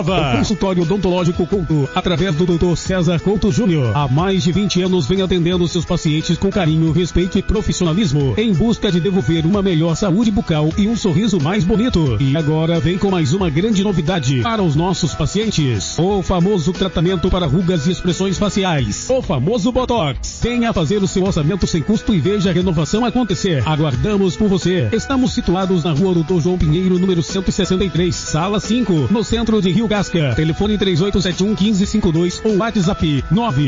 O consultório odontológico Couto, através do Dr. César Couto Júnior. Há mais de 20 anos vem atendendo seus pacientes com carinho, respeito e profissionalismo, em busca de devolver uma melhor saúde bucal e um sorriso mais bonito. E agora vem com mais uma grande novidade para os nossos pacientes: o famoso tratamento para rugas e expressões faciais, o famoso Botox. Venha fazer o seu orçamento sem custo e veja a renovação acontecer. Aguardamos por você. Estamos situados na rua Dr. João Pinheiro, número 163, sala 5, no centro de Rio Gasca. Telefone 3871-1552 ou WhatsApp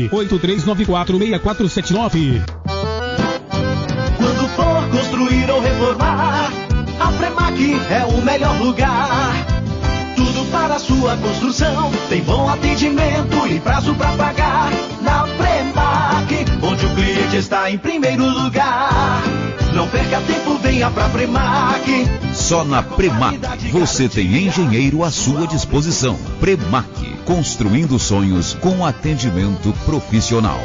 983946479. Quando for construir ou reformar, a Premac é o melhor lugar. Tudo para a sua construção, tem bom atendimento e prazo para pagar. Na Premac, onde o cliente está em primeiro lugar. Não perca tempo, venha pra Premac. Só na Premac você tem engenheiro à sua disposição. Premac, construindo sonhos com atendimento profissional.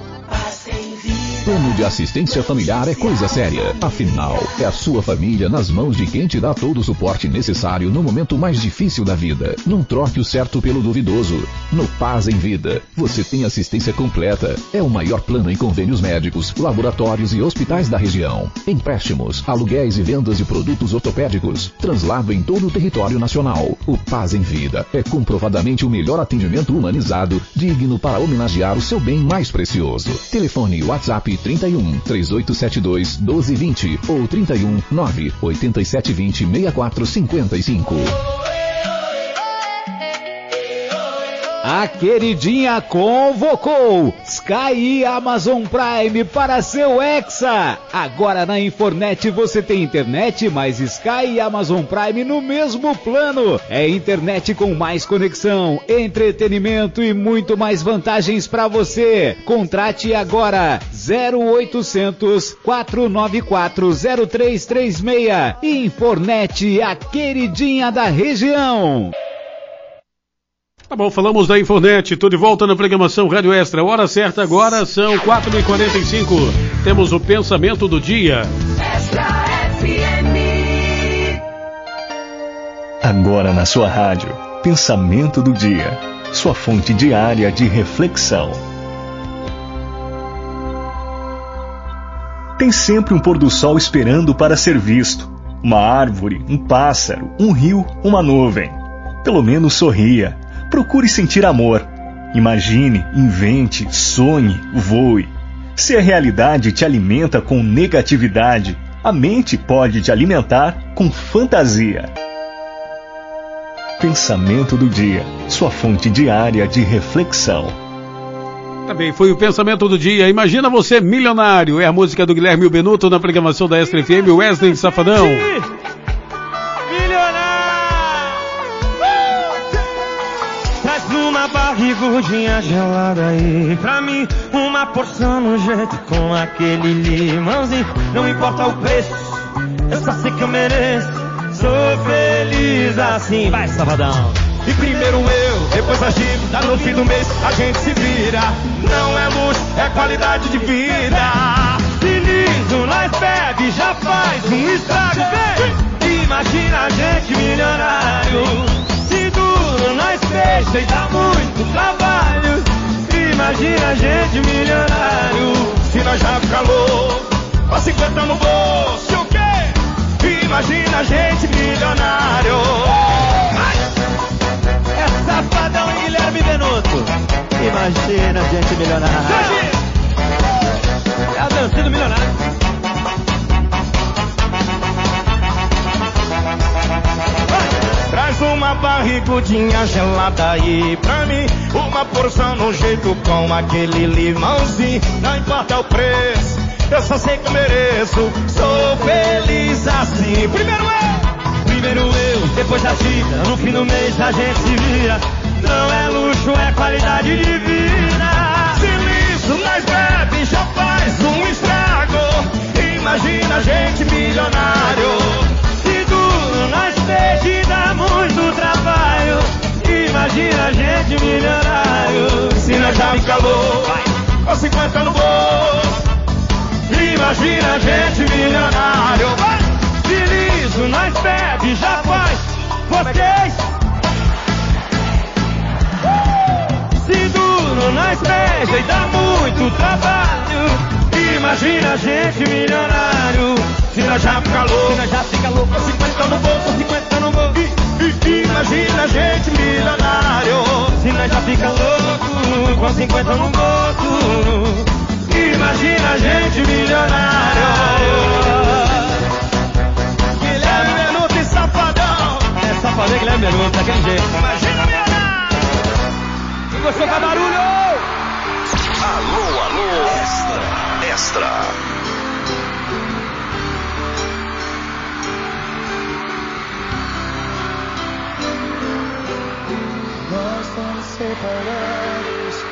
Plano de assistência familiar é coisa séria. Afinal, é a sua família nas mãos de quem te dá todo o suporte necessário no momento mais difícil da vida. Não troque o certo pelo duvidoso. No Paz em Vida, você tem assistência completa. É o maior plano em convênios médicos, laboratórios e hospitais da região. Empréstimos, aluguéis e vendas de produtos ortopédicos. Translado em todo o território nacional. O Paz em Vida é comprovadamente o melhor atendimento humanizado, digno para homenagear o seu bem mais precioso. Telefone WhatsApp 31 3872 1220 ou 31 98720 6455. A queridinha convocou Sky e Amazon Prime para seu Hexa. Agora na Infornet você tem internet mais Sky e Amazon Prime no mesmo plano. É internet com mais conexão, entretenimento e muito mais vantagens para você. Contrate agora 0800 494 0336. Infornet, a queridinha da região. Tá bom, falamos da Infornet, tô de volta na programação Rádio Extra. Hora certa agora, são 4h45. Temos o pensamento do dia. Extra FM. Agora na sua rádio, pensamento do dia. Sua fonte diária de reflexão. Tem sempre um pôr do sol esperando para ser visto. Uma árvore, um pássaro, um rio, uma nuvem. Pelo menos sorria. Procure sentir amor. Imagine, invente, sonhe, voe. Se a realidade te alimenta com negatividade, a mente pode te alimentar com fantasia. Pensamento do dia, sua fonte diária de reflexão. Tá bem, foi o pensamento do dia. Imagina você milionário. É a música do Guilherme Benuto na programação da Extra FM, Wesley Safadão. Uma barrigudinha gelada aí pra mim, uma porção no jeito com aquele limãozinho. Não importa o preço, eu só sei que eu mereço. Sou feliz assim, vai Safadão. E primeiro eu, depois a dívida, no fim do mês a gente se vira. Não é luxo, é qualidade de vida. Se liso, nós bebe, já faz um estrago, vem. Imagina a gente milionário. Nós fecha e dá muito trabalho. Imagina a gente milionário. Se nós já calou, com 50 no bolso, o quê? Imagina a gente milionário. É Safadão e Guilherme Benuto. Imagina a gente milionário. É a dancinha do milionário. Traz uma barrigudinha gelada aí pra mim, uma porção no jeito com aquele limãozinho. Não importa o preço, eu só sei que eu mereço. Sou feliz assim. Primeiro eu, depois a dívida, no fim do mês a gente se vira. Não é luxo, é qualidade de vida. Se liso, nós bebe, já faz um estrago. Imagina a gente milionário. Nós fez e dá muito trabalho. Imagina a gente milionário. Se nós já calou, com 50 no bolso. Imagina a gente milionário. Se liso, nós bebe, já faz. Vocês sei dar muito trabalho. Imagina a gente milionário, se nós já fica louco, com 50 no bolso, 50 no bolso. Imagina a gente milionário, se nós já fica louco, com 50 no bolso. Imagina a gente milionário. Guilherme Benuto e Safadão. É Safadão, Guilherme Benuto, daquele jeito. Imagina milionário. E gostou com barulho? Alô, alô, extra. Nós estamos separados.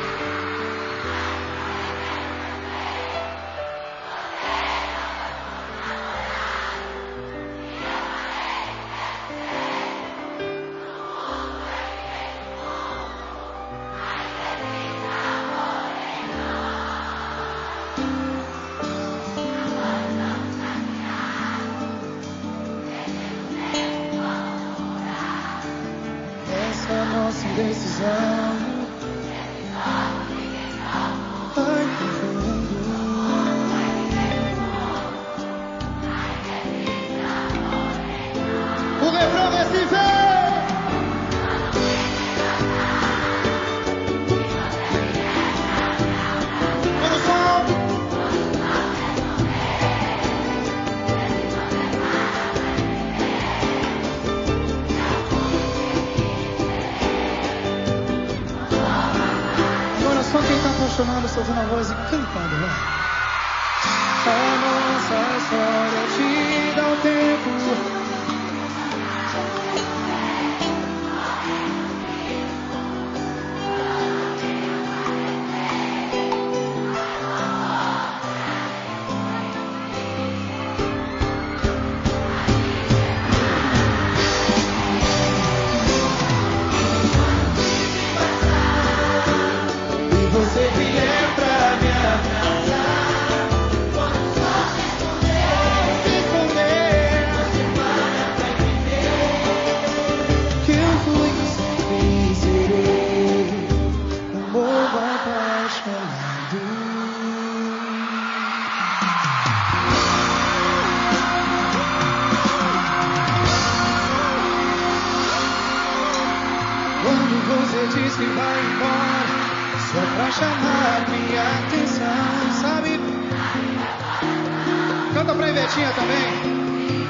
Decisão. O refrão desse vem. Mano, som. Só quem tá apaixonado, soltando a voz e cantando, né? A nossa história te dá o tempo. Você vier pra me abraçar, quando só se esconder, vai entender que eu fui e sempre serei um bobo apaixonado. Quando você diz que vai embora, só pra chamar minha atenção, sabe? Canta pra Ivetinha também.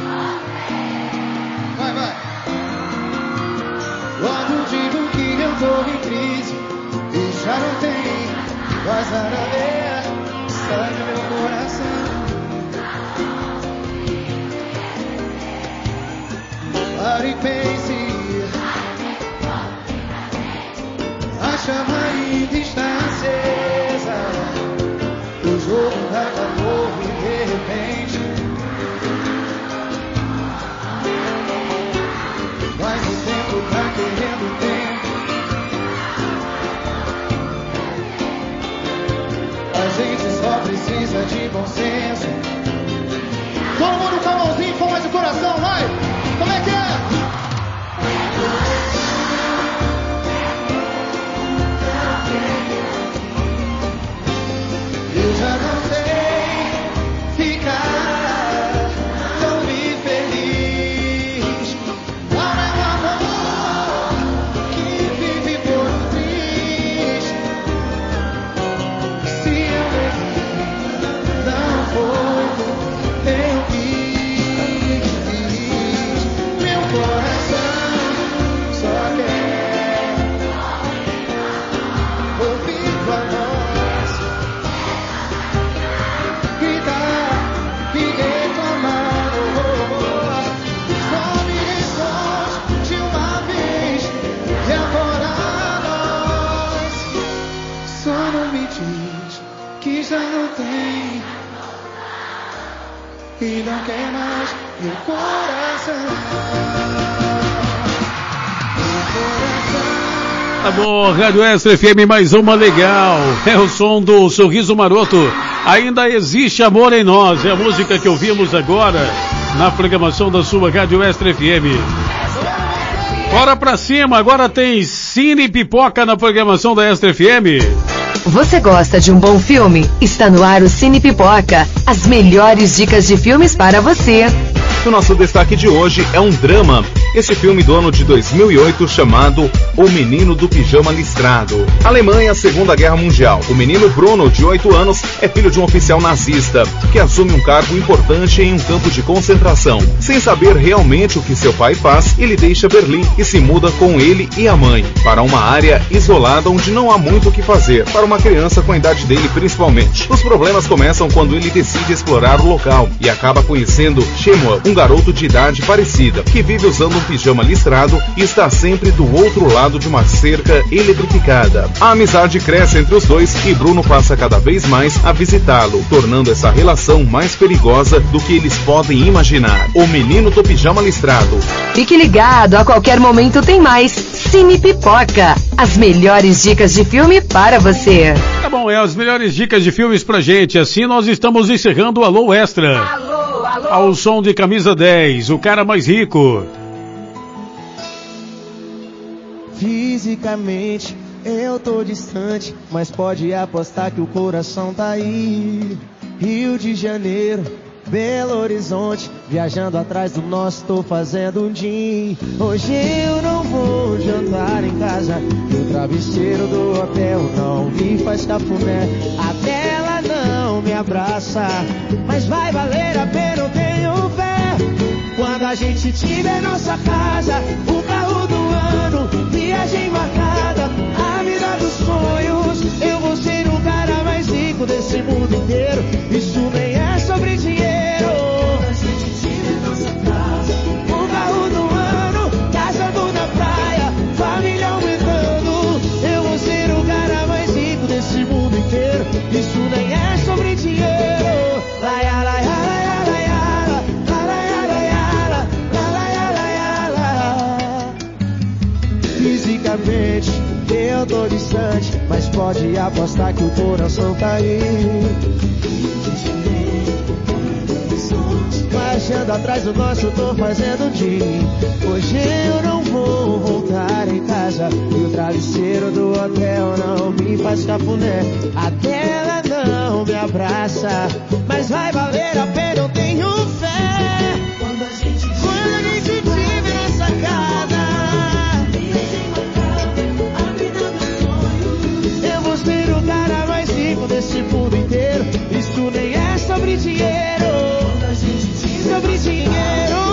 Vai. Quando digo que eu tô em crise e já não tem mais nada a ver, sai do meu coração. Pare e pense, a chama ainda está acesa, o jogo acabou e de repente, mas o tempo tá querendo tempo. A gente só precisa de bom senso. Todo mundo com a mãozinha, com mais o coração, vai! Como é que é? Eu já não sei ficar tão infeliz. Não é o amor que vive por triste. Se eu errei, não foi porque eu quis. Meu coração só quer ouvir tua voz. Que já não tem e não quer mais meu coração. Tá bom, Rádio Extra FM, mais uma legal. É o som do Sorriso Maroto. Ainda existe amor em nós. É a música que ouvimos agora na programação da sua Rádio Extra FM. Bora pra cima, agora tem Cine Pipoca na programação da Extra FM. Você gosta de um bom filme? Está no ar o Cine Pipoca. As melhores dicas de filmes para você. O nosso destaque de hoje é um drama. Esse filme do ano de 2008 chamado O Menino do Pijama Listrado. Alemanha, Segunda Guerra Mundial. O menino Bruno, de 8 anos, é filho de um oficial nazista que assume um cargo importante em um campo de concentração. Sem saber realmente o que seu pai faz, ele deixa Berlim e se muda com ele e a mãe para uma área isolada onde não há muito o que fazer, para uma criança com a idade dele principalmente. Os problemas começam quando ele decide explorar o local e acaba conhecendo Shemuel, um garoto de idade parecida, que vive usando um pijama listrado e está sempre do outro lado de uma cerca eletrificada. A amizade cresce entre os dois e Bruno passa cada vez mais a visitá-lo, tornando essa relação mais perigosa do que eles podem imaginar. O Menino do Pijama Listrado. Fique ligado, a qualquer momento tem mais Cine Pipoca. As melhores dicas de filme para você. Tá bom, as melhores dicas de filmes pra gente. Assim nós estamos encerrando o Alô Extra. Alô. Ao som de Camisa 10, o cara mais rico. Fisicamente eu tô distante, mas pode apostar que o coração tá aí. Rio de Janeiro, Belo Horizonte, viajando atrás do nosso, tô fazendo um din. Hoje eu não vou jantar em casa, e o travesseiro do hotel não me faz cafuné. A tela não me abraça, mas vai valer a pena, eu tenho fé. Quando a gente tiver nossa casa, o carro do ano, viagem marcada, a vida dos sonhos, eu vou ser o cara mais rico desse mundo inteiro. Isso nem é sobre dinheiro. Quando a gente tiver nossa casa, o carro do ano, casando na praia, família aumentando, eu vou ser o cara mais rico desse mundo inteiro. Isso nem é sobre dinheiro. Laia, laia, laia, laia, laia, laia, laia, laia. Fisicamente eu tô distante, mas pode apostar que o coração tá aí. Marchando atrás do nosso, tô fazendo din. Hoje eu não vou voltar em casa, e o travesseiro do hotel não me faz cafuné. A tela não me abraça, mas vai valer a pena, eu tenho fé. Quando a gente tiver essa casa, eu vou ser o cara mais rico desse mundo inteiro. Isso nem é sobre dinheiro. Sobre dinheiro,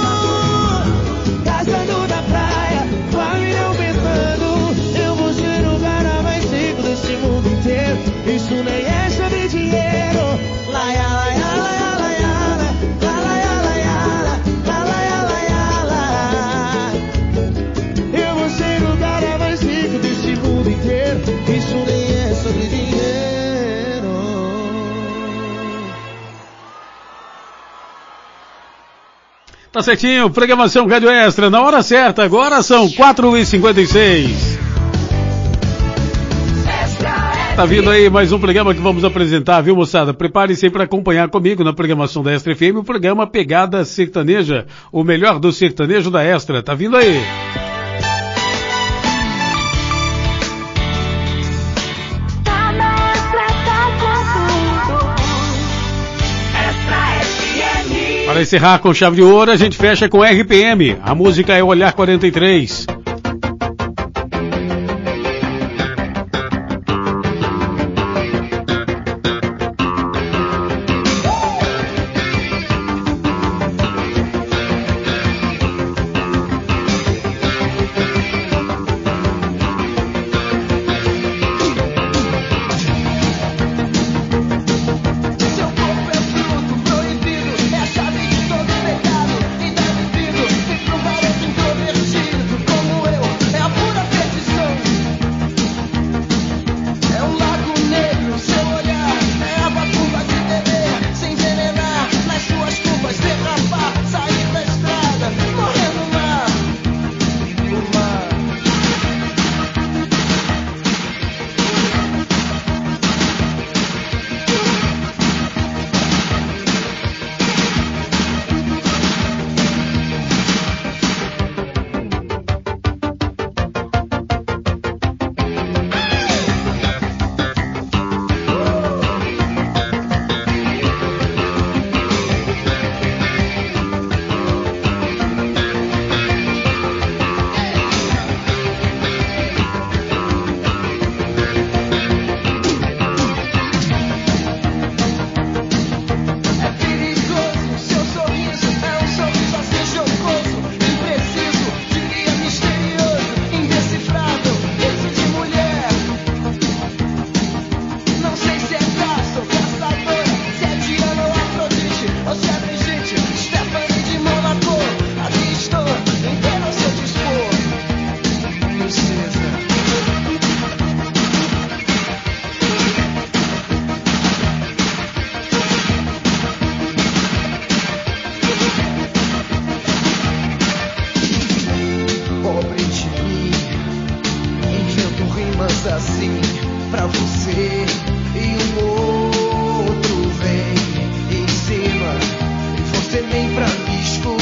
casando na praia, família aumentando, eu vou ser o cara mais rico desse mundo inteiro. Isso nem é sobre dinheiro. Laia, laia, laia, laia, laia, laia, laia, laia, laia. Eu vou ser o cara mais rico desse mundo inteiro. Isso nem é sobre dinheiro. Tá certinho, programação Rádio Extra, na hora certa, agora são 4h56. Tá vindo aí mais um programa que vamos apresentar, viu, moçada? Prepare-se aí para acompanhar comigo na programação da Extra FM, o programa Pegada Sertaneja, o melhor do sertanejo da Extra, tá vindo aí. Para encerrar com chave de ouro, a gente fecha com RPM. A música é Olhar 43. Como rimas assim pra você e outro vem em cima e você nem pra me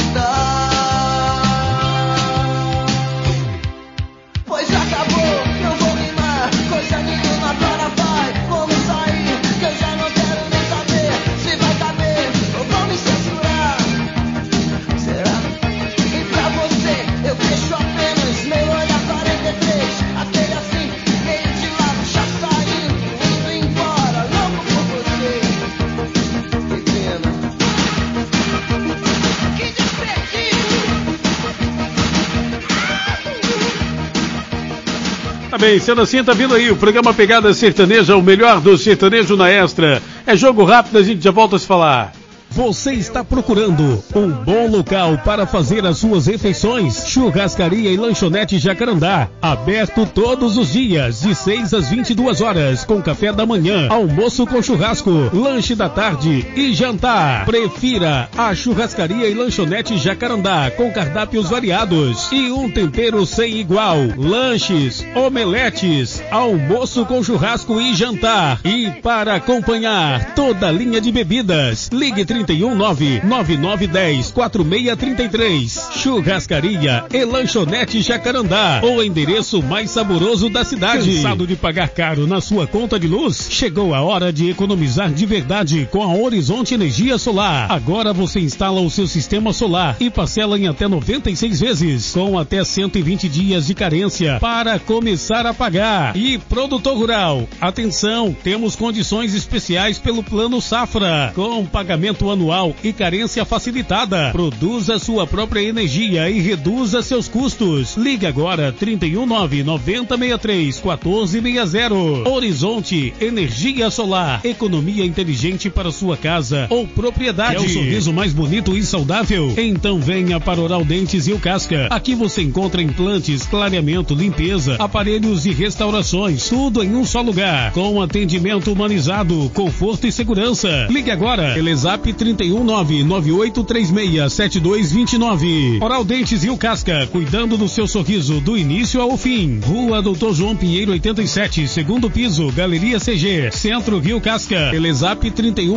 escutar. Pois acabou, não vou rimar, coisa nenhuma agora vai. Vamos sair, que eu já não quero nem saber se vai caber ou vão me censurar. Será? E pra você eu deixo apenas meu olhar 43, aquele assim, meio de lado, já saindo, indo embora, louco por você. Que pena. Que desperdício. Tá bem, sendo assim, tá vindo aí o programa Pegada Sertaneja, o melhor do sertanejo na Extra. É jogo rápido, a gente já volta a se falar. Você está procurando um bom local para fazer as suas refeições? Churrascaria e Lanchonete Jacarandá, aberto todos os dias, de 6 às 22 horas, com café da manhã, almoço com churrasco, lanche da tarde e jantar. Prefira a Churrascaria e Lanchonete Jacarandá, com cardápios variados e um tempero sem igual. Lanches, omeletes, almoço com churrasco e jantar. E para acompanhar toda a linha de bebidas, ligue 319-9910-4633. Churrascaria e Lanchonete Jacarandá, o endereço mais saboroso da cidade. Cansado de pagar caro na sua conta de luz? Chegou a hora de economizar de verdade com a Horizonte Energia Solar. Agora você instala o seu sistema solar e parcela em até 96 vezes, com até 120 dias de carência para começar a pagar. E produtor rural, atenção, temos condições especiais pelo Plano Safra, com pagamento anual e carência facilitada. Produza sua própria energia e reduza seus custos. Ligue agora 319-9063-1460. Horizonte Energia Solar, economia inteligente para sua casa ou propriedade. É o sorriso mais bonito e saudável? Então venha para Oral Dentes e o Casca. Aqui você encontra implantes, clareamento, limpeza, aparelhos e restaurações, tudo em um só lugar, com atendimento humanizado, conforto e segurança. Ligue agora, Telezap 319-9836-7229. Oral Dentes e o Casca, cuidando do seu sorriso do início ao fim. Rua Doutor João Pinheiro 87, segundo piso, Galeria CG, Centro Rio Casca. Telezap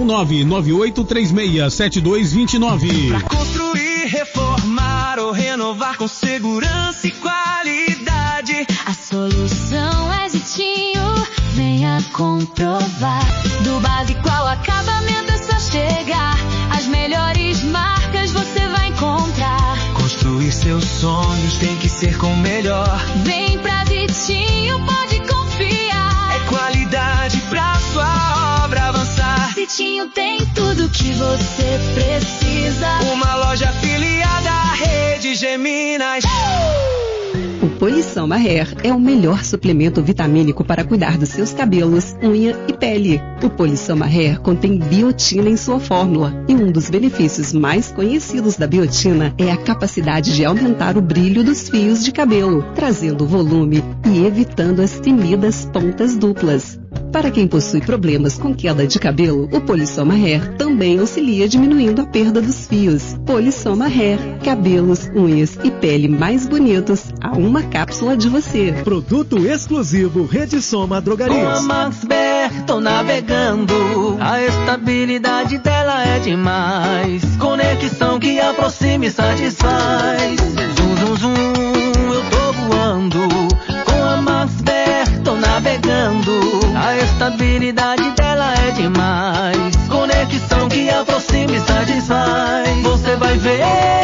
319-9836-7229. Pra construir, reformar ou renovar com segurança e qualidade, a solução é Zitinho, venha comprovar. Do básico ao acabamento é só chegar, as melhores marcas você vai encontrar. Construir seus sonhos tem que ser com o melhor. Vem pra Zitinho, pode confiar. É qualidade pra sua obra avançar. Zitinho tem tudo que você precisa. Uma loja afiliada à rede Geminas. O Polissoma Hair é o melhor suplemento vitamínico para cuidar dos seus cabelos, unha e pele. O Polissoma Hair contém biotina em sua fórmula e um dos benefícios mais conhecidos da biotina é a capacidade de aumentar o brilho dos fios de cabelo, trazendo volume e evitando as temidas pontas duplas. Para quem possui problemas com queda de cabelo, o Polissoma Hair também auxilia diminuindo a perda dos fios. Polissoma Hair, cabelos, unhas e pele mais bonitos a uma cápsula de você. Produto exclusivo Rede Soma Drogarias. Com a Max BR tô navegando, a estabilidade dela é demais. Conexão que aproxima e satisfaz. Zum, zum, zum, eu tô voando. Com a Max BR tô navegando, a estabilidade dela é demais. Conexão que aproxima e satisfaz. Você vai ver,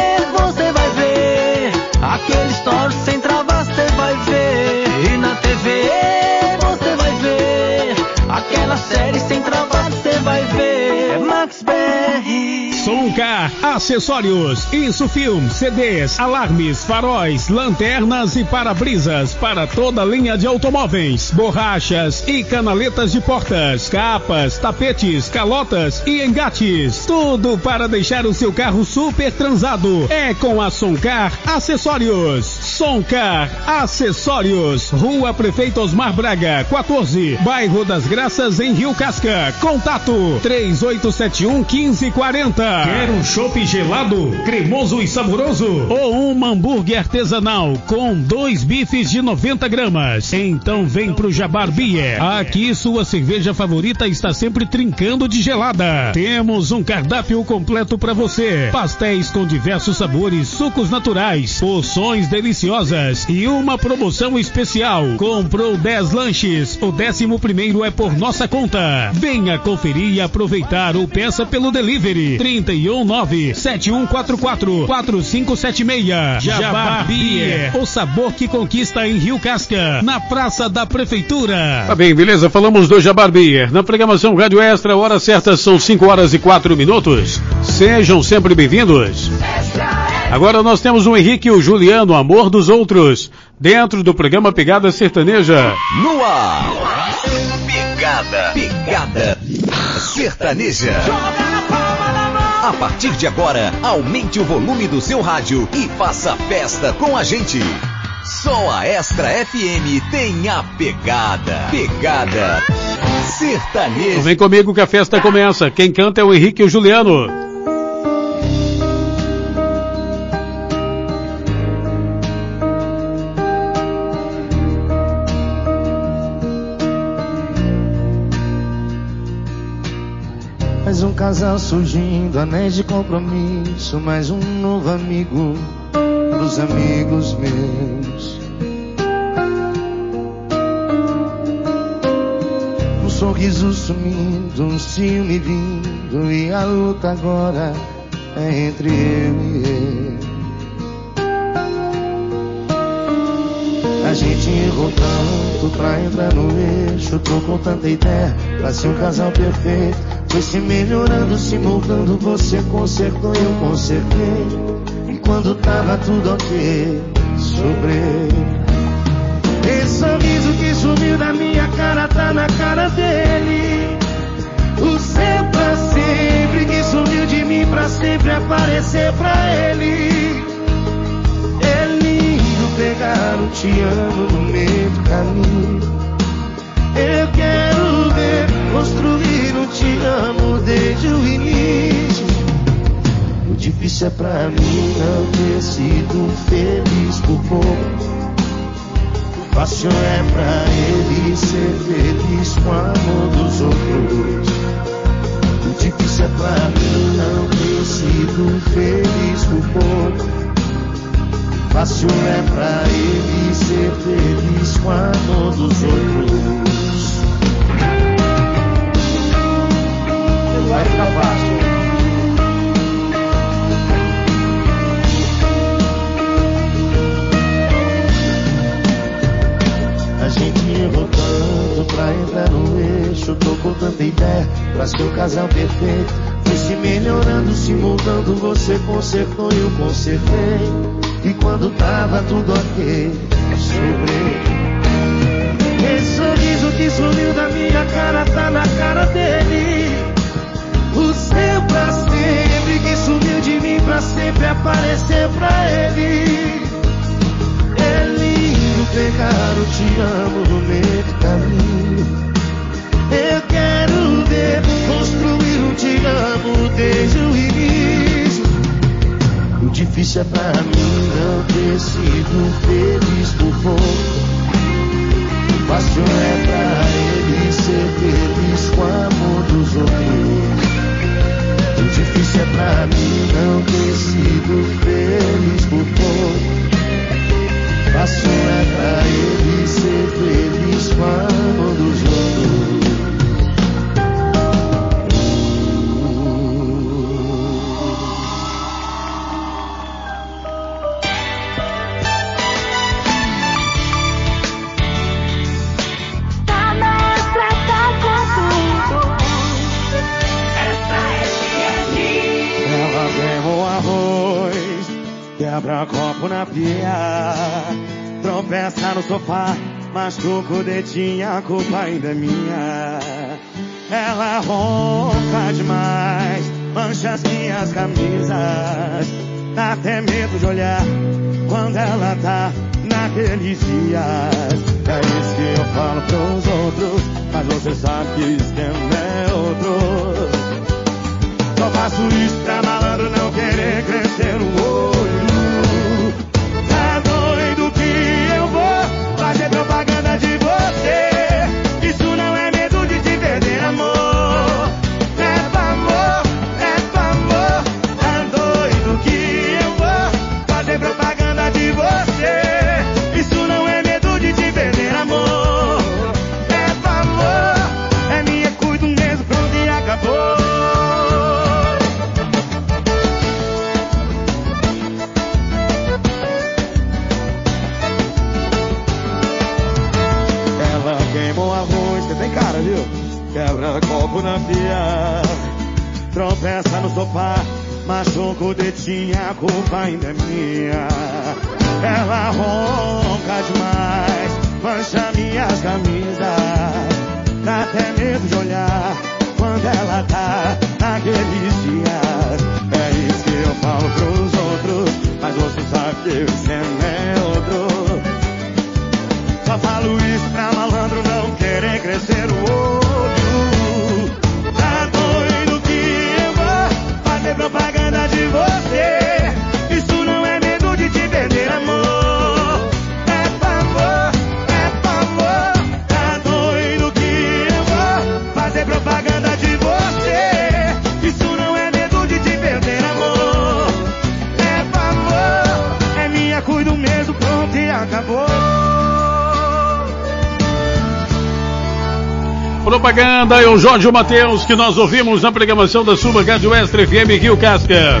aquele story sem travas você vai ver. E na TV você vai ver, aquela série sem travas você vai ver. É Max BR. Soncar, acessórios, Insufilm, CDs, alarmes, faróis, lanternas e para-brisas para toda a linha de automóveis, borrachas e canaletas de portas, capas, tapetes, calotas e engates. Tudo para deixar o seu carro super transado. É com a Soncar Acessórios. Soncar Acessórios, Rua Prefeito Osmar Braga, 14, Bairro das Graças, em Rio Casca. Contato 3871-1540. Quer um chopp gelado, cremoso e saboroso? Ou um hambúrguer artesanal com 2 bifes de 90 gramas? Então vem pro Jabar Beer. Aqui sua cerveja favorita está sempre trincando de gelada. Temos um cardápio completo para você. Pastéis com diversos sabores, sucos naturais, porções deliciosas e uma promoção especial. Comprou 10 lanches, o 11º é por nossa conta. Venha conferir e aproveitar ou peça pelo delivery 319-7144-4576. Jabar Beer, o sabor que conquista em Rio Casca, na Praça da Prefeitura. Tá bem, beleza, falamos do Jabar Beer. Na programação Rádio Extra, hora certa são 5h04. Sejam sempre bem-vindos. Agora nós temos o Henrique e o Juliano, Amor dos Outros, dentro do programa Pegada Sertaneja. No ar, Pegada Sertaneja. A partir de agora, aumente o volume do seu rádio e faça festa com a gente. Só a Extra FM tem a Pegada Sertaneja. Então vem comigo que a festa começa. Quem canta é o Henrique e o Juliano. Mais um casal surgindo, anéis de compromisso, mais um novo amigo dos amigos meus. Um sorriso sumindo, um ciúme vindo, e a luta agora é entre eu e ele. A gente errou tanto pra entrar no eixo, tô com tanta ideia pra ser um casal perfeito. Foi se melhorando, se moldando, você consertou, eu consertei. E quando tava tudo ok, sobrei. Esse sorriso que sumiu da minha cara tá na cara dele. O seu pra sempre que sumiu de mim pra sempre aparecer pra ele. É lindo pegar um te amo no meio do caminho. Eu quero ver construir um te amo desde o início. O difícil é pra mim não ter sido feliz por pouco. O fácil é pra ele ser feliz com o amor dos outros. O difícil é pra mim não ter sido feliz por pouco. O fácil é pra ele ser feliz com o amor dos outros. Vai ficar fácil. A gente errou tanto pra entrar no eixo, tô com tanta ideia pra ser um casal perfeito. Foi se melhorando, se moldando, você consertou e eu consertei. E quando tava tudo ok, sobrei. Esse sorriso que sumiu da minha cara tá na cara dele. O seu pra sempre que sumiu de mim pra sempre aparecer pra ele. É lindo pegar o te amo no meio do caminho. Eu quero ver construir um te amo desde o início. O difícil é pra mim não ter sido feliz por pouco. O fácil é pra ele ser feliz com o amor dos outros. O difícil é pra mim não ter sido feliz por pouco. Fácil é pra ele ser feliz com o amor dos outros. Quebra copo na pia, tropeça no sofá, machuca o dedinho, a culpa ainda é minha. Ela ronca demais, mancha as minhas camisas, dá até medo de olhar quando ela tá naqueles dias. É isso que eu falo pros outros, mas você sabe que o esquema é outro. Só faço isso pra malandro não querer crescer o olho. Tá doido que eu vou fazer propaganda de você. Isso não é medo de te perder, amor. Propaganda de você, isso não é medo de te perder, amor. É favor, é minha, cuido mesmo, pronto e acabou. Ela queimou arroz, você tem cara, viu? Quebra copo na pia, tropeça no sofá, machuca o dedinho, a culpa ainda é minha. Ela ronca demais, mancha minhas camisas, dá até medo de olhar quando ela tá naqueles dias. É isso que eu falo pros outros, mas você sabe que o esquema é outro. Só falo isso pra malandro não querer crescer o olho. Tá doido que eu vou fazer propaganda de você. Isso não é medo de te perder, amor. É favor, tá doido que eu vou fazer propaganda de você. Isso não é medo de te perder, amor. É favor, é minha, cuido mesmo, pronto e acabou. Propaganda é o Jorge Mateus que nós ouvimos na programação da sua Rádio Extra FM Rio Casca.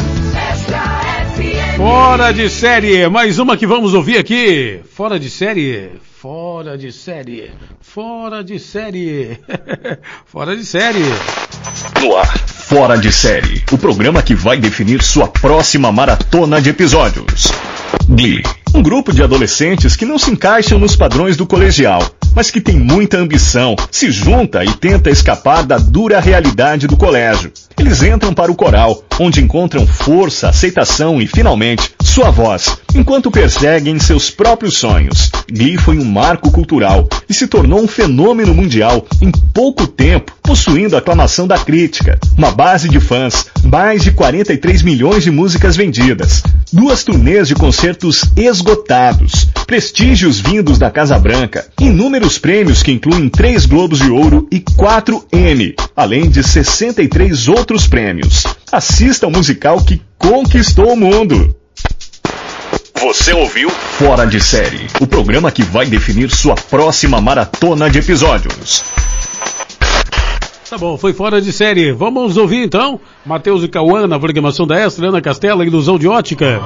Fora de série, mais uma que vamos ouvir aqui. Fora de série, fora de série, fora de série, fora de série. No ar, Fora de Série, o programa que vai definir sua próxima maratona de episódios. Glee, um grupo de adolescentes que não se encaixam nos padrões do colegial, mas que tem muita ambição, se junta e tenta escapar da dura realidade do colégio. Eles entram para o coral, onde encontram força, aceitação e, finalmente, sua voz, enquanto perseguem seus próprios sonhos. Glee foi um marco cultural e se tornou um fenômeno mundial em pouco tempo, possuindo a aclamação da crítica, uma base de fãs, mais de 43 milhões de músicas vendidas, 2 turnês de concertos esgotados, prestígios vindos da Casa Branca, inúmeros prêmios que incluem 3 Globos de Ouro e 4 Emmy, além de 63 outros prêmios. Assista ao musical que conquistou o mundo. Você ouviu Fora de Série, o programa que vai definir sua próxima maratona de episódios. Tá bom, foi Fora de Série. Vamos ouvir então Matheus e Cauã na programação da Extra, Ana Castela, Ilusão de Ótica.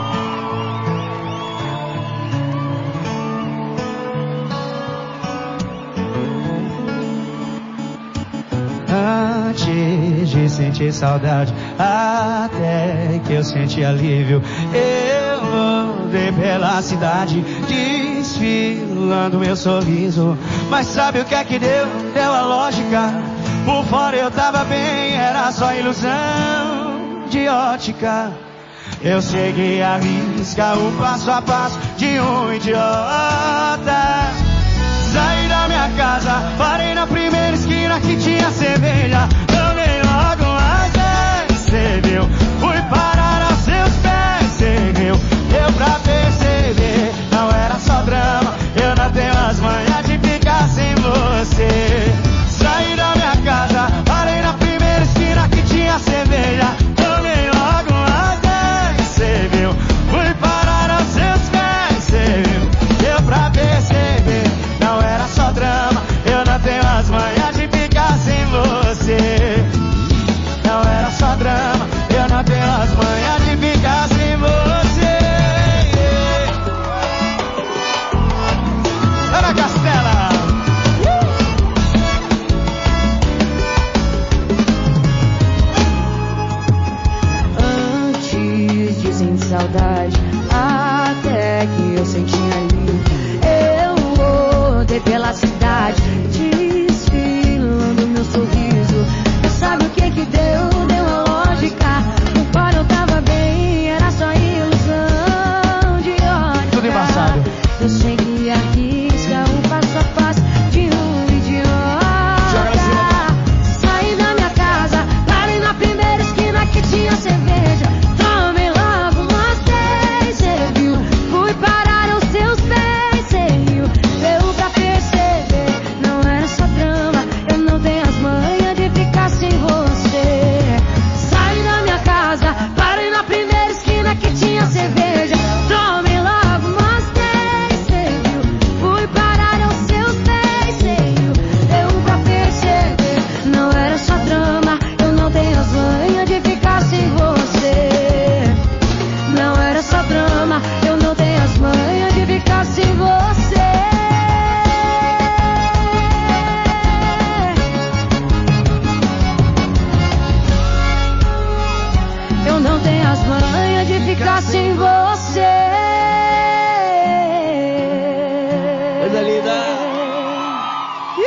Antes de sentir saudade, até que eu senti alívio, eu andei pela cidade, desfilando meu sorriso. Mas sabe o que é que deu? Deu a lógica. Por fora eu tava bem, era só ilusão de ótica. Eu segui a risca, o passo a passo de um idiota. Saí da minha casa, parei na primeira esquina que tinha cerveja. Tomei logo mais, cê viu? Fui parar aos seus pés, cê viu? Deu pra perceber, não era só drama. Eu não tenho as manhas de ficar sem você. Saí da minha casa, parei na primeira esquina que tinha cerveja. Tomei logo mais, cê viu? Fui parar aos seus pés, cê viu? Deu pra perceber, não era só drama. Eu não tenho as manhas de ficar sem você.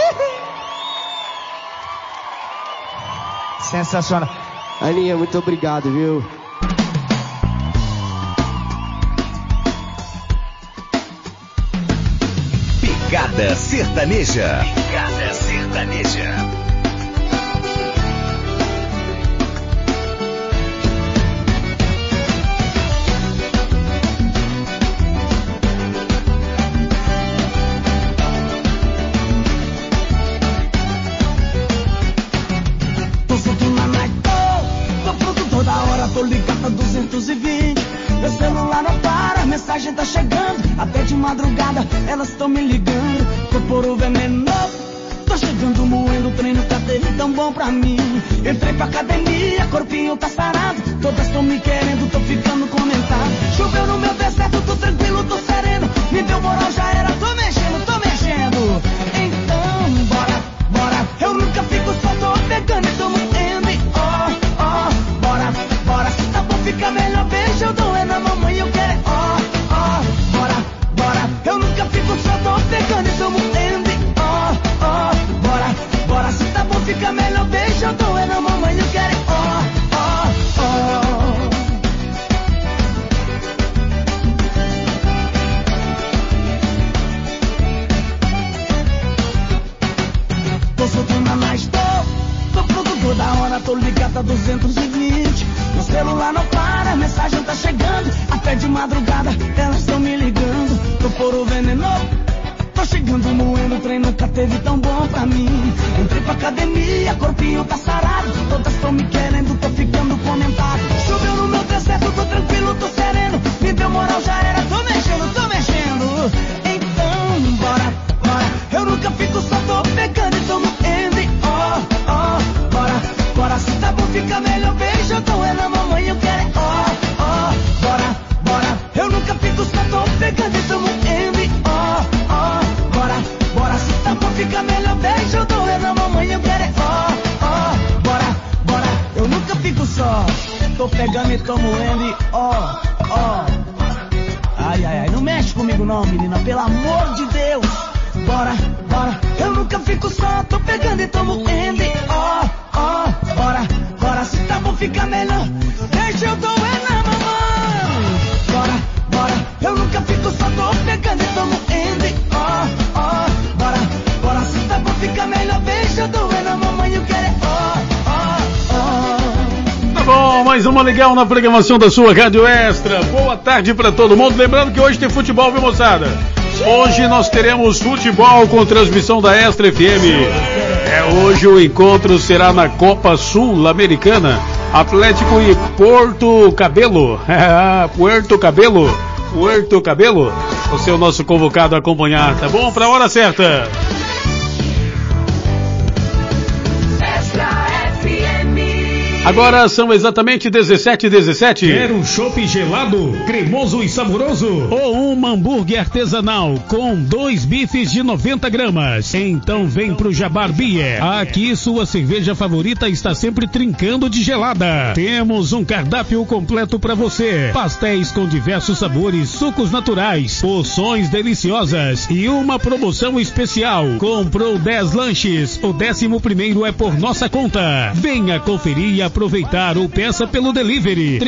Sensacional. Aninha, muito obrigado, viu? Picada Sertaneja. Picada Sertaneja. Tô ligada 220. Meu celular não para, a mensagem tá chegando. Até de madrugada elas tão me ligando. Tô por o veneno, tô chegando moendo. O treino tá teve tão bom pra mim. Entrei pra academia, corpinho tá sarado. Todas tão me querendo, tô ficando comentado. Choveu no meu deserto, tô tranquilo, tô sereno. Me deu moral, já era, tô mexendo, tô mexendo. Então, bora, bora. Eu nunca fico só, tô pegando e tô moendo. Fica melhor, beijo, eu dou é na mamãe, eu quero bora, bora. Eu nunca fico só, tô pegando e tô moendo. Bora, bora. Se tá bom, fica melhor, beijo, eu dou é na mamãe, eu quero Tô soltando a mais, tô pronto toda hora, tô ligado a 220. Meu celular não para, a mensagem tá chegando. Até de madrugada elas tão me ligando. Tô por o veneno, tô chegando moendo. O trem nunca teve tão bom pra mim. Entrei pra academia, corpinho tá sarado. Todas tão me querendo, tô ficando comentado. Choveu no meu deserto, tô tranquilo, tô sereno. Me deu moral, já era, tô mexendo, tô mexendo. Então, bora, bora. Eu nunca fico só, tô pegando e tô moendo. Bora, bora. Se tá bom, fica melhor, beijo, eu tô é na mamãe, eu quero bora, bora. Eu nunca fico só, tô pegando e tô moendo. Bora, bora. Se tá bom, fica melhor, beijo, eu tô é na mamãe, eu quero bora, bora. Eu nunca fico só, tô pegando e tô moendo. Ai, ai, ai, não mexe comigo não, menina, pelo amor de Deus. Bora, bora. Eu nunca fico só, tô pegando e tô moendo. Bora, bora. Se tá bom, fica melhor, deixa eu dou é na mamãe. Bora, bora. Eu nunca fico só, tô pegando e tô moendo. Bora, bora. Se tá bom, fica melhor, deixa eu dou é na mamãe, eu quero Tá bom, mais uma legal na programação da sua Rádio Extra. Boa tarde pra todo mundo. Lembrando que hoje tem futebol, viu, moçada? Hoje nós teremos futebol com transmissão da Extra FM. Hoje o encontro será na Copa Sul-Americana. Atlético e Porto Cabelo. Puerto Cabelo. Você é o nosso convocado a acompanhar, tá bom? Pra hora certa. Agora são exatamente 17h17. Quer um chopp gelado, cremoso e saboroso? Ou um hambúrguer artesanal com 2 bifes de 90 gramas? Então vem pro Jabar Beer. Aqui sua cerveja favorita está sempre trincando de gelada. Temos um cardápio completo para você. Pastéis com diversos sabores, sucos naturais, porções deliciosas e uma promoção especial. Comprou 10 lanches, o 11º é por nossa conta. Venha conferir e aproveitar ou peça pelo delivery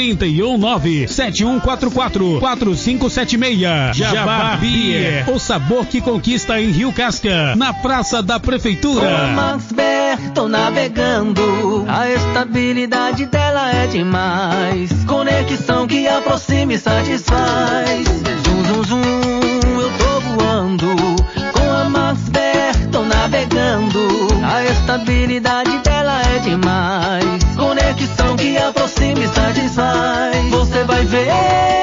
319-7144-4576. Jabar Beer, o sabor que conquista em Rio Casca, na Praça da Prefeitura. Com a Maxber tô navegando, a estabilidade dela é demais. Conexão que aproxima e satisfaz. Zum, zum, zum, eu tô voando. Com a Maxber tô navegando, a estabilidade dela é demais. Conexão que aproxima e satisfaz. Você vai ver,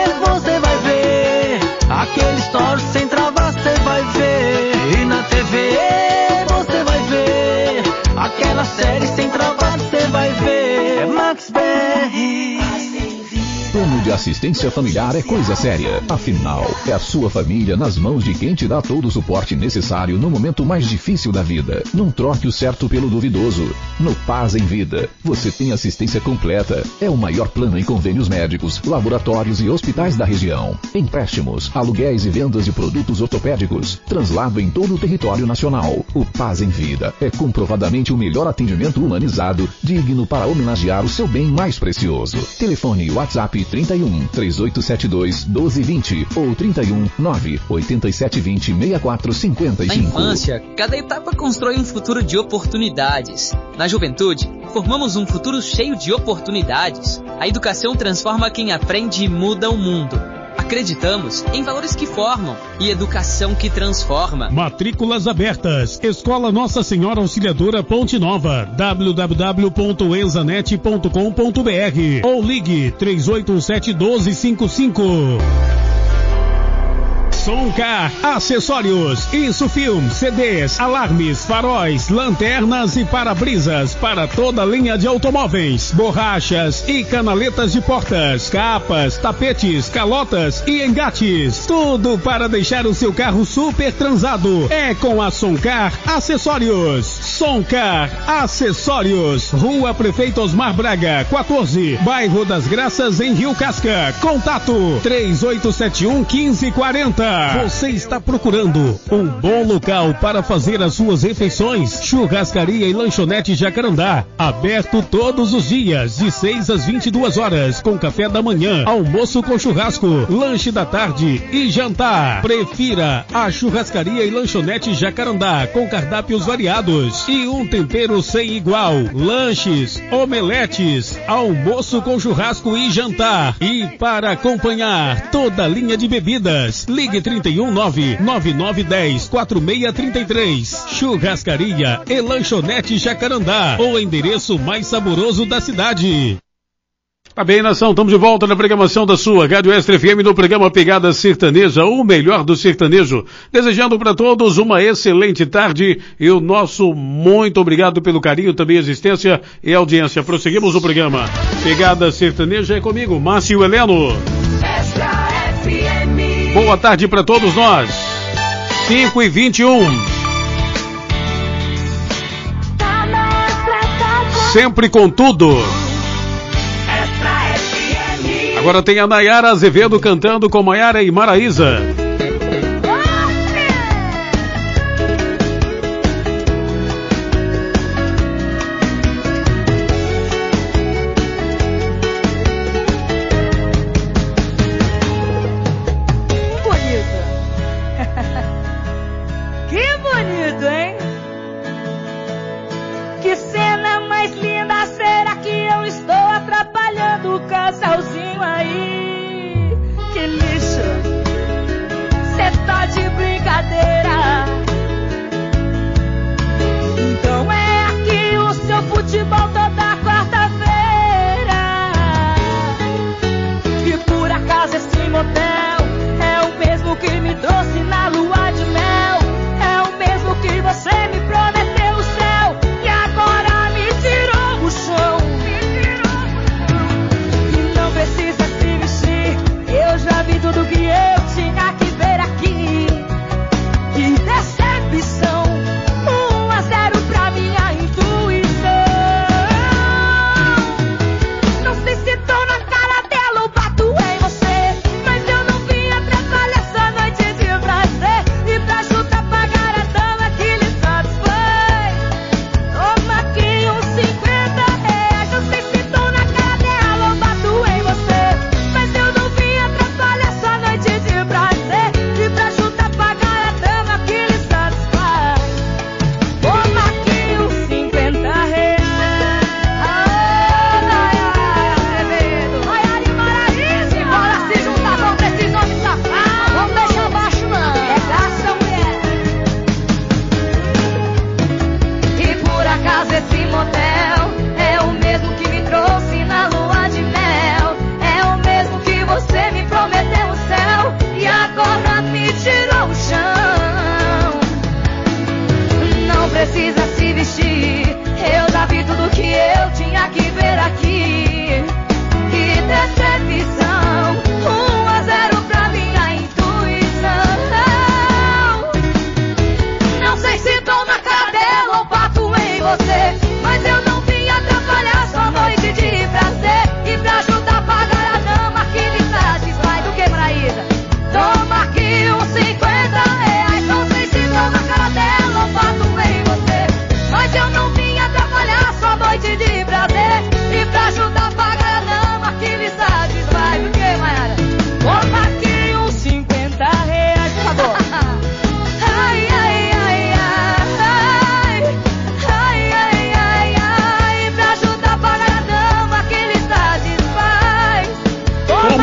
aquele story sem travar, você vai ver. E na TV você vai ver, aquela série sem travar, você vai ver. É Maxber. Plano de assistência familiar é coisa séria. Afinal, é a sua família nas mãos de quem te dá todo o suporte necessário no momento mais difícil da vida. Não troque o certo pelo duvidoso. No Paz em Vida, você tem assistência completa. É o maior plano em convênios médicos, laboratórios e hospitais da região. Empréstimos, aluguéis e vendas de produtos ortopédicos. Translado em todo o território nacional. O Paz em Vida é comprovadamente o melhor atendimento humanizado, digno para homenagear o seu bem mais precioso. Telefone WhatsApp 31 3872 1220 ou 31 98720 6455. Na infância, cada etapa constrói um futuro de oportunidades. Na juventude, formamos um futuro cheio de oportunidades. A educação transforma quem aprende e muda o mundo. Acreditamos em valores que formam e educação que transforma. Matrículas abertas. Escola Nossa Senhora Auxiliadora Ponte Nova. www.enzanet.com.br ou ligue 3817-1255. Soncar Acessórios, Insufilm, CDs, alarmes, faróis, lanternas e para-brisas para toda a linha de automóveis, borrachas e canaletas de portas, capas, tapetes, calotas e engates. Tudo para deixar o seu carro super transado. É com a Soncar Acessórios. Soncar Acessórios, Rua Prefeito Osmar Braga, 14, Bairro das Graças, em Rio Casca. Contato 3871-1540. Você está procurando um bom local para fazer as suas refeições? Churrascaria e Lanchonete Jacarandá, aberto todos os dias, de 6 às 22 horas, com café da manhã, almoço com churrasco, lanche da tarde e jantar. Prefira a Churrascaria e Lanchonete Jacarandá, com cardápios variados e um tempero sem igual. Lanches, omeletes, almoço com churrasco e jantar. E para acompanhar toda a linha de bebidas, ligue 319-9910-4633. Churrascaria e Lanchonete Jacarandá, o endereço mais saboroso da cidade. Tá bem, nação, estamos de volta na programação da sua Rádio Extra FM no programa Pegada Sertaneja, o melhor do sertanejo. Desejando para todos uma excelente tarde e o nosso muito obrigado pelo carinho, também existência e audiência. Prosseguimos o programa. Pegada Sertaneja é comigo, Márcio Heleno. Extra FM. Boa tarde para todos nós. 5h21. Sempre com tudo. Agora tem a Nayara Azevedo cantando com Maiara e Maraísa. Que bonito, hein? Que cena mais linda, será que eu estou atrapalhando o casalzinho aí? Que lixo!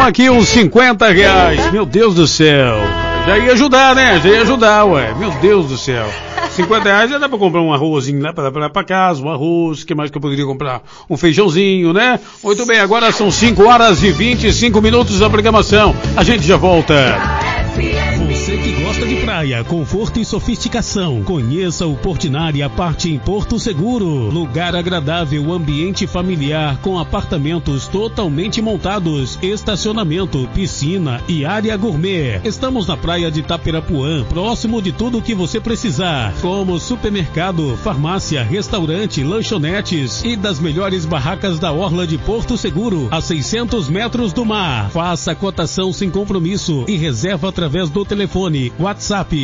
Toma aqui uns R$50. Meu Deus do céu. Já ia ajudar, né? Já ia ajudar, ué. Meu Deus do céu. R$50 já dá pra comprar um arrozinho lá pra casa, um arroz. O que mais que eu poderia comprar? Um feijãozinho, né? Muito bem, agora são 5h25 da programação. A gente já volta. Você que gosta de praia, conforto e sofisticação, conheça o Portinari Parte em Porto Seguro. Lugar agradável, ambiente familiar com apartamentos totalmente montados, estacionamento, piscina e área gourmet. Estamos na praia de Tapirapuã, próximo de tudo o que você precisar, como supermercado, farmácia, restaurante, lanchonetes e das melhores barracas da orla de Porto Seguro, a 600 metros do mar. Faça a cotação sem compromisso e reserva através do telefone WhatsApp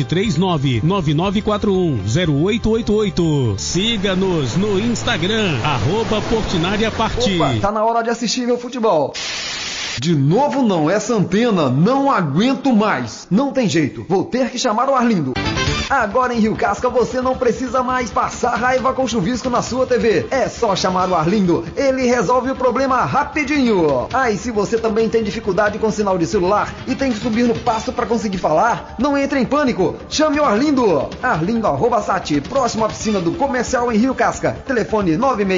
739-9941-0888. Siga-nos no Instagram, @Portinari-Parte. Opa, tá na hora de assistir meu futebol. De novo não, essa antena não aguento mais. Não tem jeito, vou ter que chamar o Arlindo. Agora em Rio Casca você não precisa mais passar raiva com chuvisco na sua TV. É só chamar o Arlindo, ele resolve o problema rapidinho. E se você também tem dificuldade com sinal de celular e tem que subir no pasto para conseguir falar, não entre em pânico, chame o Arlindo. Arlindo@sat, próximo à piscina do Comercial em Rio Casca. Telefone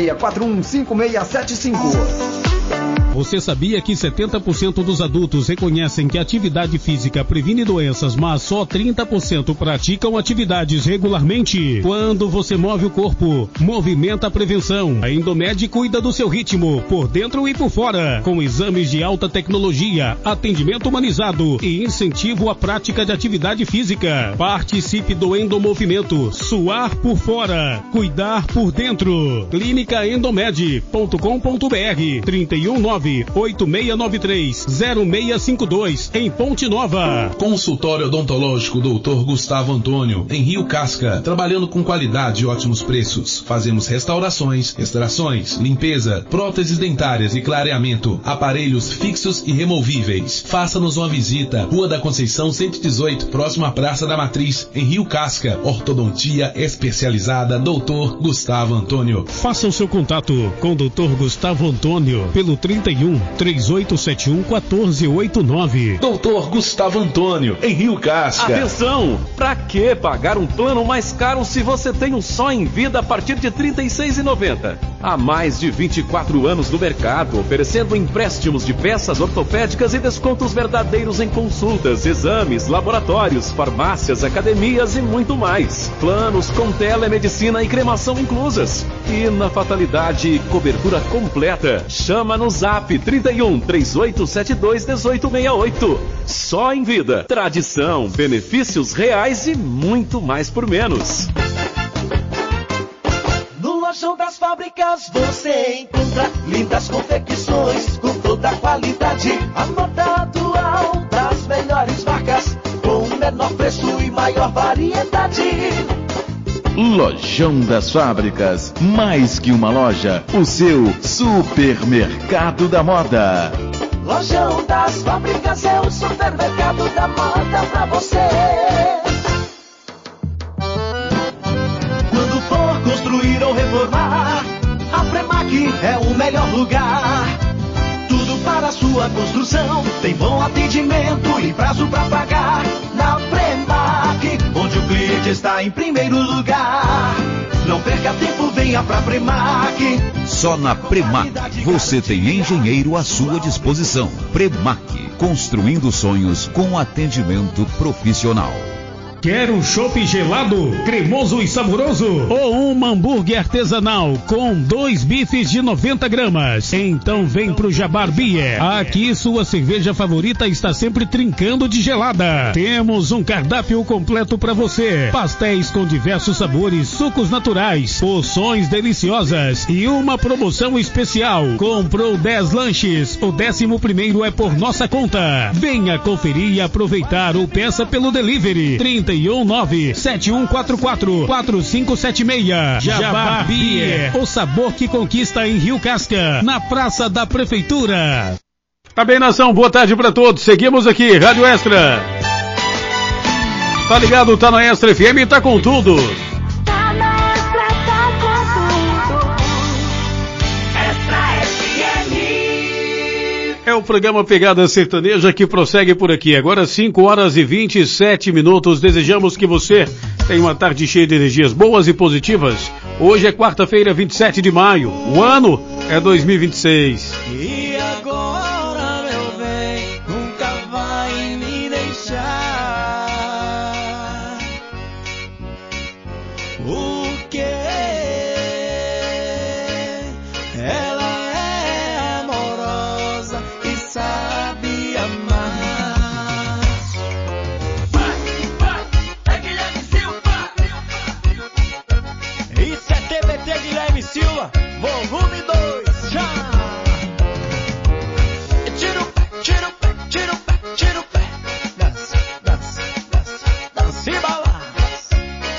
96415675. Você sabia que 70% dos adultos reconhecem que a atividade física previne doenças, mas só 30% praticam atividades regularmente? Quando você move o corpo, movimenta a prevenção. A Endomed cuida do seu ritmo, por dentro e por fora, com exames de alta tecnologia, atendimento humanizado e incentivo à prática de atividade física. Participe do Endomovimento, suar por fora, cuidar por dentro. Clínicaendomed.com.br 319-8693-0652 em Ponte Nova. Consultório odontológico Dr. Gustavo Antônio, em Rio Casca, trabalhando com qualidade e ótimos preços. Fazemos restaurações, extrações, limpeza, próteses dentárias e clareamento, aparelhos fixos e removíveis. Faça-nos uma visita, Rua da Conceição 118, próximo à Praça da Matriz, em Rio Casca. Ortodontia especializada Dr. Gustavo Antônio. Faça o seu contato com o Dr. Gustavo Antônio pelo 31-3871-1489. Dr. Gustavo Antônio, em Rio Casca. Atenção! Pra que pagar um plano mais caro se você tem um só em vida a partir de R$ 36,90? Há mais de 24 anos no mercado, oferecendo empréstimos de peças ortopédicas e descontos verdadeiros em consultas, exames, laboratórios, farmácias, academias e muito mais. Planos com telemedicina e cremação inclusas. E na fatalidade, cobertura completa. Chama no Zap 31 3872 1868. Só em vida. Tradição, benefícios reais e muito mais por menos. No Lojão das Fábricas você encontra lindas confecções com toda a qualidade. A moda atual das melhores marcas com o menor preço e maior variedade. Lojão das Fábricas, mais que uma loja, o seu supermercado da moda. Lojão das Fábricas é o supermercado da moda pra você. Quando for construir ou reformar, a Premac é o melhor lugar. Tudo para a sua construção, tem bom atendimento e prazo pra pagar. Na Premac, onde o cliente está em primeiro lugar. Não perca tempo, venha pra Premac. Só na Premac você tem engenheiro à sua disposição. Premac, construindo sonhos com atendimento profissional. Quer um chopp gelado, cremoso e saboroso? Ou um hambúrguer artesanal com 2 bifes de 90 gramas? Então vem pro Jabar Beer. Aqui sua cerveja favorita está sempre trincando de gelada. Temos um cardápio completo para você. Pastéis com diversos sabores, sucos naturais, porções deliciosas e uma promoção especial. Comprou 10 lanches, o 11º é por nossa conta. Venha conferir e aproveitar ou peça pelo delivery. 319-7144-4576. Jabar Beer, o sabor que conquista em Rio Casca, na Praça da Prefeitura. Tá bem, nação, boa tarde pra todos. Seguimos aqui, Rádio Extra. Tá ligado, tá na Extra FM e tá com tudo. Tá na Extra, tá com tudo. Extra FM. É o programa Pegada Sertaneja que prossegue por aqui. Agora 5 horas e 27 minutos. Desejamos que você tenha uma tarde cheia de energias boas e positivas. Hoje é quarta-feira, 27 de maio. O ano é 2026. E agora, meu bem, nunca vai me deixar. O que? Ela é amorosa e sabe amar. É Guilherme Silva. Isso é TBT Guilherme Silva, volume 2. Já. Tira o pé, tira o pé, tira o pé, tira o pé. Dança, dança, dança, dança e balança.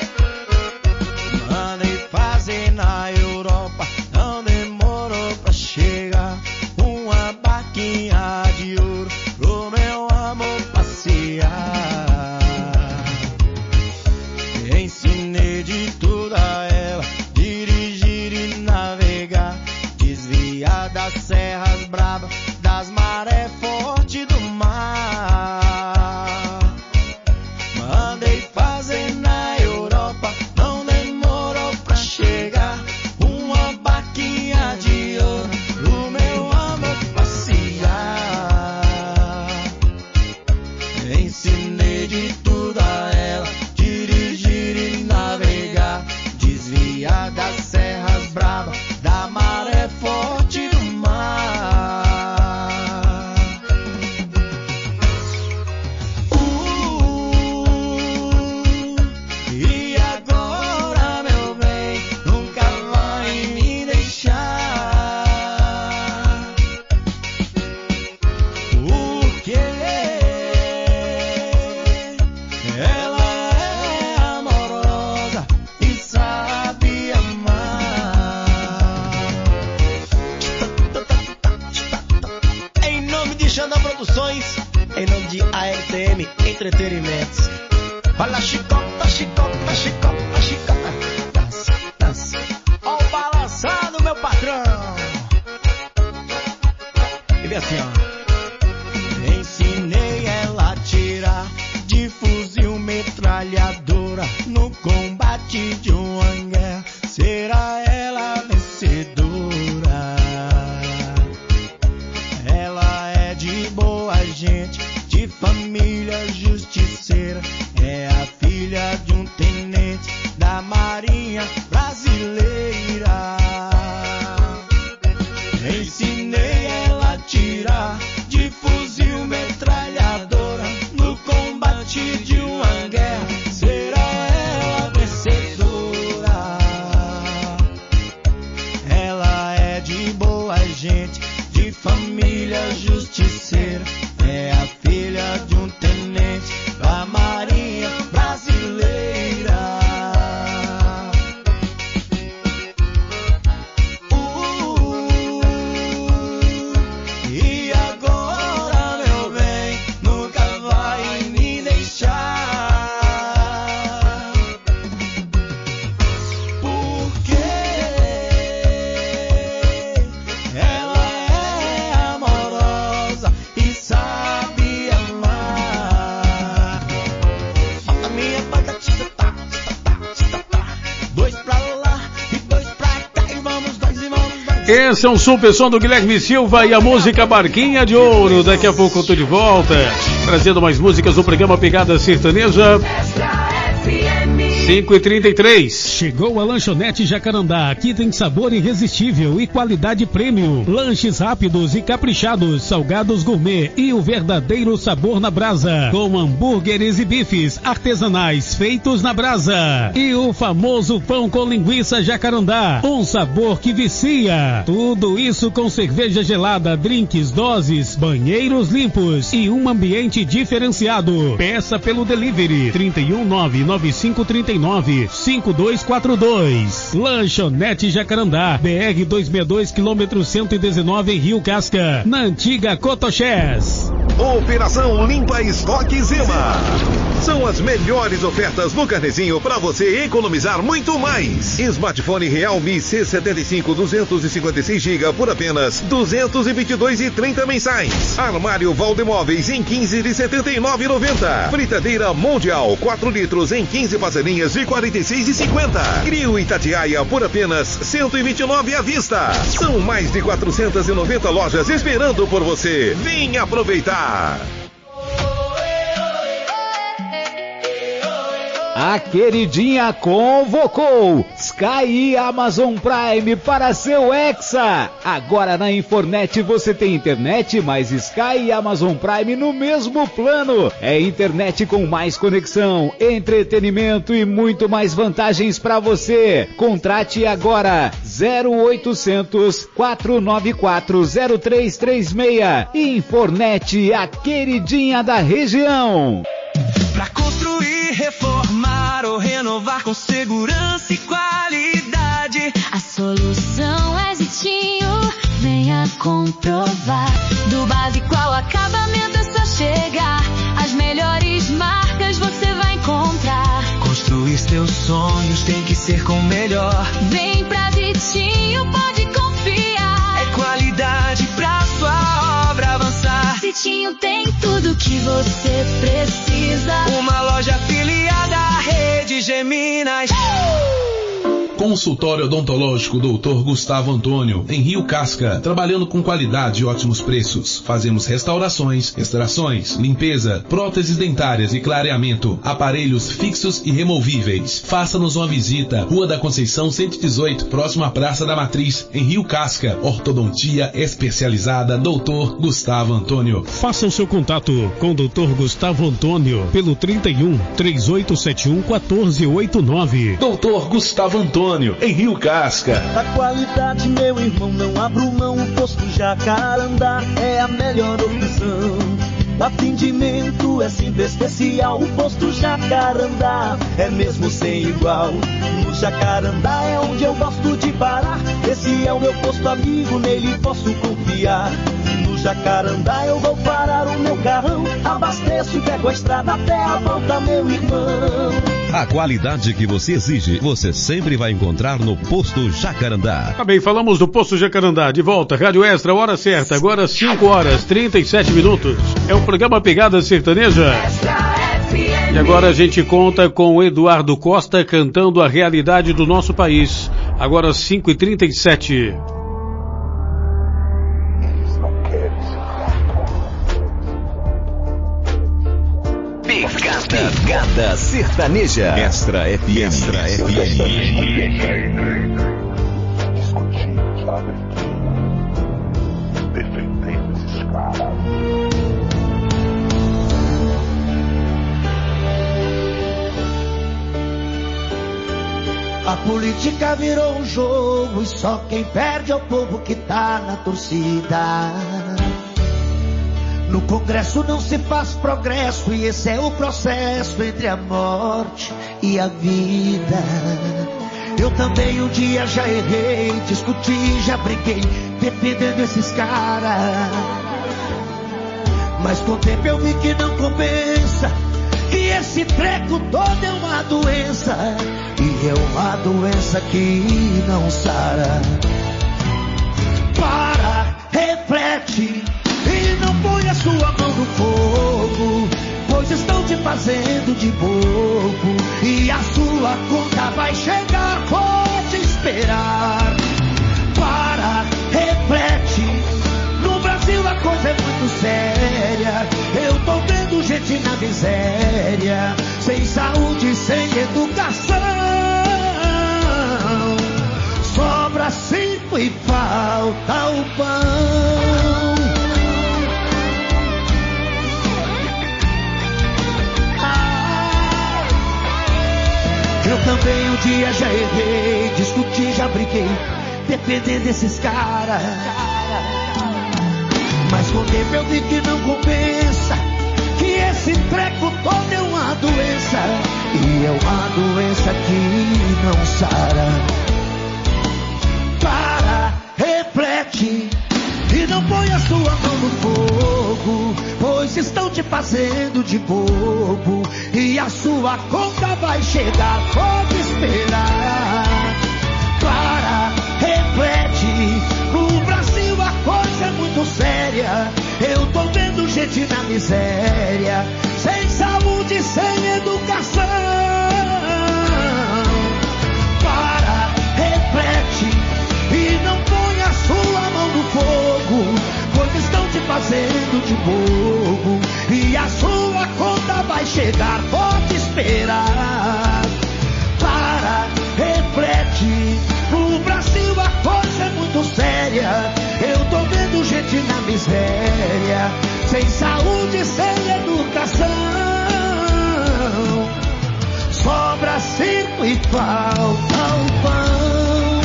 Mandei fazer na Europa, não demorou pra chegar. Uma barquinha de ouro pro meu amor passear. Ensinei de tudo a ela, dirigir e navegar, desviar das serras bravas, das marés fortes do mar. Mandei fazer na Europa, não demorou pra chegar. Uma barquinha de ouro pro meu amor passear. Ensinei de tudo a ela, dirigir e navegar, desviar das serras bravas, da maré forte do mar. E agora, meu bem, nunca vai me deixar. Porque ela é amorosa e sabe amar. Em nome de Xandão Produções, em nome de ARTM Entretenimentos. Olha a chicota, chicota, chicota, chicota. Dança, dança. Ó o balançado, meu patrão. E vem assim, ó. Ensinei ela a tirar de fuzil metralhadora no combate de uma guerra. Será ela a vencedora? Ela é de boa gente, de família justiceira. É a filha de um tenente da Marinha Brasileira. Ensinei ela a tirar de fuzil metralhadora no combate de uma guerra. Será ela a vencedora? Ela é de boa gente, de família justiceira. É a filha de um tenente da Marinha Brasileira. E agora, meu bem, nunca vai me deixar. Porque ela é amorosa e sabe amar. A minha banda tá, dois pra lá e dois pra cá. E vamos dois e vamos dois. Esse é um super som do Guilherme Silva e a música Barquinha de Ouro. Daqui a pouco eu tô de volta, trazendo mais músicas do programa Pegada Sertaneja. 5h33. Chegou a Lanchonete Jacarandá. Aqui tem sabor irresistível e qualidade premium. Lanches rápidos e caprichados, salgados gourmet e o verdadeiro sabor na brasa. Com hambúrgueres e bifes artesanais feitos na brasa. E o famoso pão com linguiça Jacarandá. Um sabor que vicia. Tudo isso com cerveja gelada, drinks, doses, banheiros limpos e um ambiente diferenciado. Peça pelo delivery 31995395242. Lanchonete Jacarandá, BR 262, quilômetro 119 em Rio Casca, na antiga Cotoxés. Operação Limpa Estoque Zema. São as melhores ofertas no Carnezinho para você economizar muito mais. Smartphone Realme C75 256 GB por apenas R$ 222,30 mensais. Armário Valdemóveis em 15 de R$ 79,90. Fritadeira Mondial 4 litros em 15 parcelinhas de R$ 46,50. Grill Itatiaia por apenas R$ 129 à vista. São mais de 490 lojas esperando por você. Vem aproveitar. A queridinha convocou Sky e Amazon Prime para seu Hexa. Agora na Infornet você tem internet mais Sky e Amazon Prime no mesmo plano. É internet com mais conexão, entretenimento e muito mais vantagens para você. Contrate agora 0800 494 0336. Infornet, a queridinha da região. Pra construir, reformar ou renovar com segurança e qualidade, a solução é Zitinho, venha comprovar. Do básico ao acabamento é só chegar, as melhores marcas você vai encontrar. Construir seus sonhos tem que ser com o melhor. Vem pra Zitinho, pode confiar. É qualidade pra sua obra avançar. Zitinho tem tudo que você precisa. Uma loja afiliada à Rede Geminas. Consultório Odontológico Dr. Gustavo Antônio, em Rio Casca, trabalhando com qualidade e ótimos preços. Fazemos restaurações, extrações, limpeza, próteses dentárias e clareamento, aparelhos fixos e removíveis. Faça-nos uma visita, Rua da Conceição 118, próximo à Praça da Matriz, em Rio Casca. Ortodontia especializada Dr. Gustavo Antônio. Faça o seu contato com o Dr. Gustavo Antônio pelo 31 3871 1489. Dr. Gustavo Antônio, em Rio Casca. A qualidade, meu irmão, não abro mão. O posto Jacarandá é a melhor opção. Atendimento é simples, especial. O posto Jacarandá é mesmo sem igual. No Jacarandá é onde eu gosto de parar. Esse é o meu posto amigo, nele posso confiar. No Jacarandá eu vou parar o meu carrão, abasteço e pego a estrada até a volta, meu irmão. A qualidade que você exige, você sempre vai encontrar no Posto Jacarandá. Tá bem, falamos do Posto Jacarandá. De volta, Rádio Extra, hora certa, agora 5 horas 37 minutos. É o programa Pegada Sertaneja. E agora a gente conta com o Eduardo Costa cantando a realidade do nosso país. Agora 5h37. Pegada Sertaneja. Extra FM. Extra FM. Defendendo esses caras. A política virou um jogo e só quem perde é o povo que tá na torcida. No Congresso não se faz progresso e esse é o processo entre a morte e a vida. Eu também um dia já errei, discuti, já briguei, defendendo esses caras. Mas com o tempo eu vi que não compensa, que esse treco todo é uma doença. E é uma doença que não sara. Para, reflete e não põe a sua mão no fogo, pois estão te fazendo de bobo. E a sua conta vai chegar, pode esperar. Para, reflete, no Brasil a coisa é muito séria. Eu tô vendo gente na miséria, sem saúde, sem educação. Sobra 5 e falta o pão. Eu também um dia já errei, discuti, já briguei, defendendo desses caras. Mas com o tempo eu vi que não compensa, que esse treco todo é uma doença. E é uma doença que não sara. Para, reflete e não põe a sua mão no fogo, fogo, pois estão te fazendo de bobo. E a sua conta vai chegar, pode esperar. Para, reflete, no Brasil a coisa é muito séria. Eu tô vendo gente na miséria, sem saúde, sem educação. Para, reflete e não põe a sua mão no fogo, pois estão te fazendo de bobo. E a sua conta vai chegar, pode esperar. Para, reflete, no Brasil a coisa é muito séria. Eu tô vendo gente na miséria, sem saúde, sem educação. Sobra circo e falta o pão.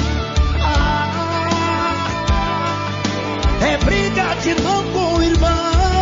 É briga de irmão com irmão.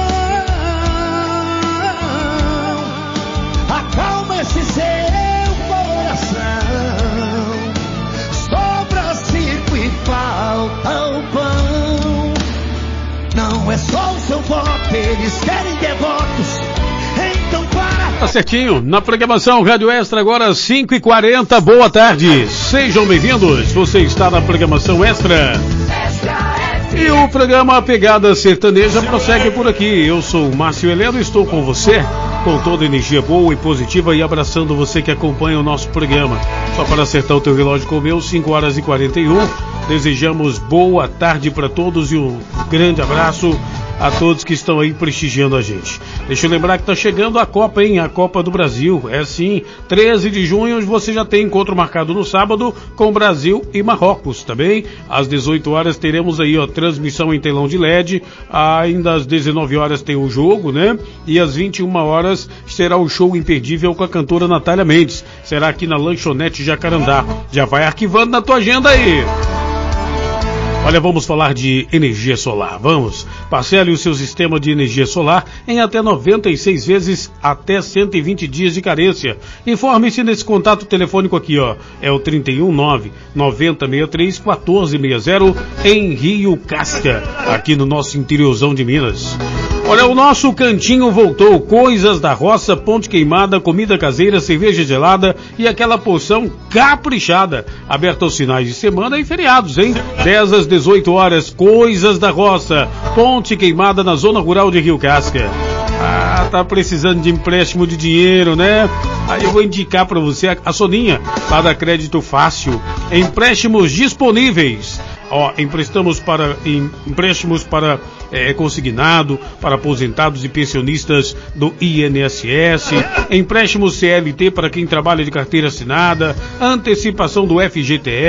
Acalma esse seu coração. Sobra circo e falta o pão. Não é só o seu voto, eles querem devotos. Então para. Tá certinho, na programação Rádio Extra agora 5h40, boa tarde, sejam bem-vindos, você está na programação Extra. E o programa Pegada Sertaneja prossegue por aqui. Eu sou o Márcio Heleno, estou com você, com toda energia boa e positiva e abraçando você que acompanha o nosso programa. Só para acertar o teu relógio com o meu, 5h41. Desejamos boa tarde para todos e um grande abraço a todos que estão aí prestigiando a gente. Deixa eu lembrar que tá chegando a Copa, hein? A Copa do Brasil. É sim, 13 de junho você já tem encontro marcado no sábado com Brasil e Marrocos, tá bem? Às 18 horas teremos aí, ó, transmissão em telão de LED. Ainda às 19 horas tem o jogo, né? E às 21 horas será o show imperdível com a cantora Natália Mendes. Será aqui na Lanchonete Jacarandá. Já vai arquivando na tua agenda aí. Olha, vamos falar de energia solar. Vamos. Parcele o seu sistema de energia solar em até 96 vezes, até 120 dias de carência. Informe-se nesse contato telefônico aqui, ó. É o 319-9063-1460 em Rio Casca, aqui no nosso interiorzão de Minas. Olha, o nosso cantinho voltou. Coisas da roça, ponte queimada, comida caseira, cerveja gelada e aquela porção caprichada. Aberto aos finais de semana e feriados, hein? 10 às 18 horas, Coisas da Roça, ponte queimada na zona rural de Rio Casca. Ah, tá precisando de empréstimo de dinheiro, né? Aí eu vou indicar para você a Soninha, lá da Crédito Fácil. Empréstimos disponíveis. Ó, empréstimos para consignado, para aposentados e pensionistas do INSS, empréstimos CLT para quem trabalha de carteira assinada, antecipação do FGTS,